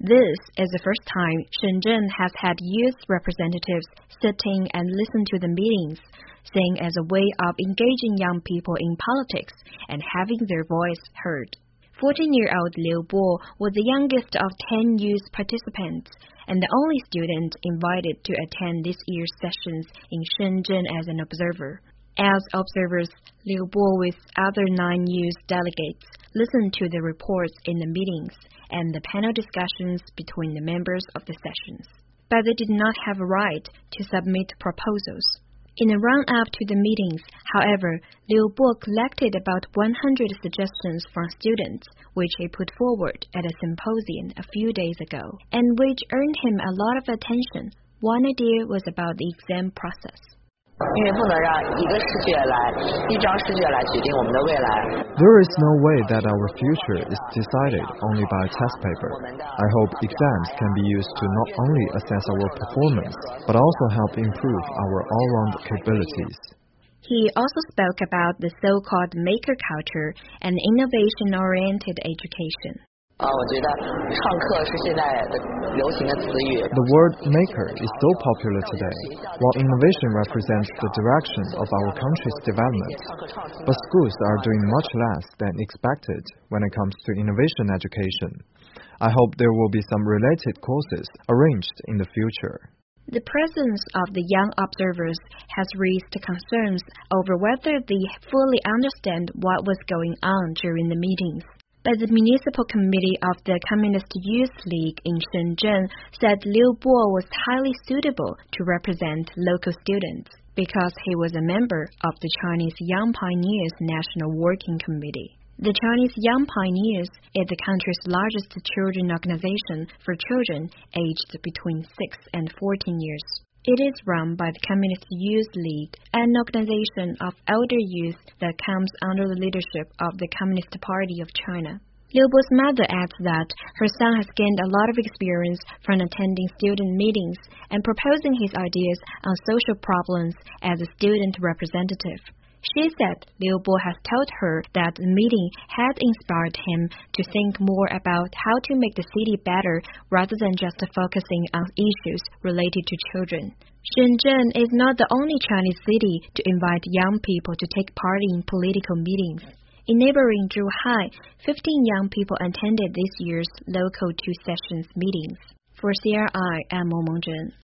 This is the first time Shenzhen has had youth representatives sitting and listen to the meetings, seen as a way of engaging young people in politics and having their voice heard. 14-year-old Liu Bo was the youngest of 10 youth participants and the only student invited to attend this year's sessions in Shenzhen as an observer. As observers, Liu Bo with other 9 youth delegates listened to the reports in the meetings and the panel discussions between the members of the sessions. But they did not have a right to submit proposals. In the run-up to the meetings, however, Liu Bo collected about 100 suggestions from students, which he put forward at a symposium a few days ago, and which earned him a lot of attention. One idea was about the exam process. 因为不能让一个试卷一张试卷来决定我们的未来。 There is no way that our future is decided only by a test paper. I hope exams can be used to not only assess our performance, but also help improve our all-round capabilities. He also spoke about the so-called maker culture and innovation-oriented education. 我觉得创客是现在的流行的词语。 The word maker is so popular today, while innovation represents the direction of our country's development. But schools are doing much less than expected when it comes to innovation education. I hope there will be some related courses arranged in the future. The presence of the young observers has raised concerns over whether they fully understand what was going on during the meetings. But the Municipal Committee of the Communist Youth League in Shenzhen said Liu Bo was highly suitable to represent local students because he was a member of the Chinese Young Pioneers National Working Committee. The Chinese Young Pioneers is the country's largest children organization for children aged between 6 and 14 years. It is run by the Communist Youth League, an organization of elder youth that comes under the leadership of the Communist Party of China. Liu Bo's mother adds that her son has gained a lot of experience from attending student meetings and proposing his ideas on social problems as a student representative. She said Liu Bo has told her that the meeting had inspired him to think more about how to make the city better rather than just focusing on issues related to children. Shenzhen is not the only Chinese city to invite young people to take part in political meetings. In neighboring Zhuhai, 15 young people attended this year's local 2 sessions meetings. For CRI, I'm Meng Zhen.